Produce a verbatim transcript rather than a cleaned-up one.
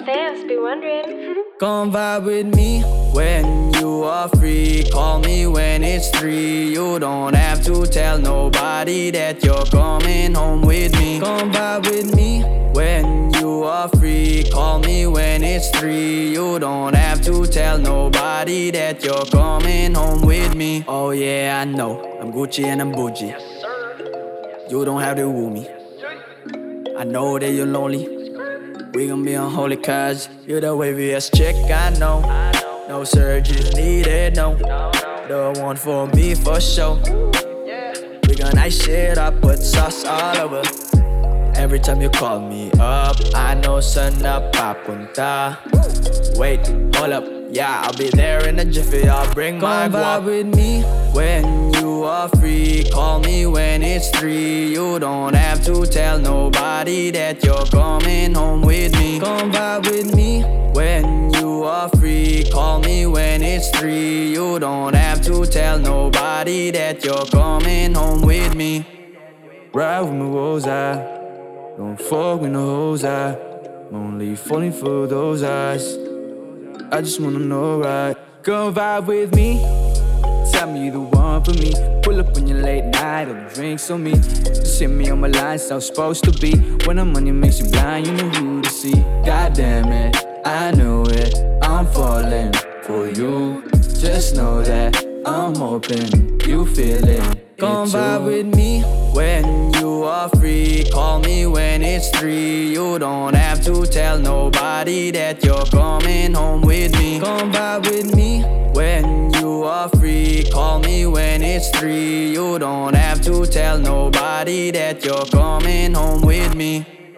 fans be wondering. Come vibe with me when you are free. Call me when it's three. You don't have to tell nobody that you're coming home with me. Come vibe with me when you are free. Call me when it's three. You don't have to tell nobody that you're coming home with me. Oh yeah, I know I'm Gucci and I'm bougie. You don't have to woo me. I know that you're lonely. We gon' be unholy cause you're the waviest chick I know. No surgery needed, no. The one for me for sure. We gon' ice shit up, put sauce all over. Every time you call me up, I know son up papunta. Wait, hold up, yeah, I'll be there in a jiffy. I'll bring my guap. Come vibe with me when you are free. Call me when it's three. You don't have to tell nobody that you're coming home with me. Come vibe with me when you are free. Call me when it's three. You don't have to tell nobody that you're coming home with me. Ride with my woes, I don't fuck with no hoes, I I'm only falling for those eyes. I just wanna know right. Come vibe with me. Tell me you the one for me. Pull up on your late night, all the drinks on me. Just hit me on my line, so I'm supposed to be. When the money makes you blind, you know who to see. God damn it, I knew it. I'm falling for you. Just know that I'm hoping you feel it. Come vibe with me when you are free. Call me when it's three. You don't have to tell nobody that you're coming home with me. Come vibe with me when you are free. Call me when it's three. You don't have to tell nobody that you're coming home with me.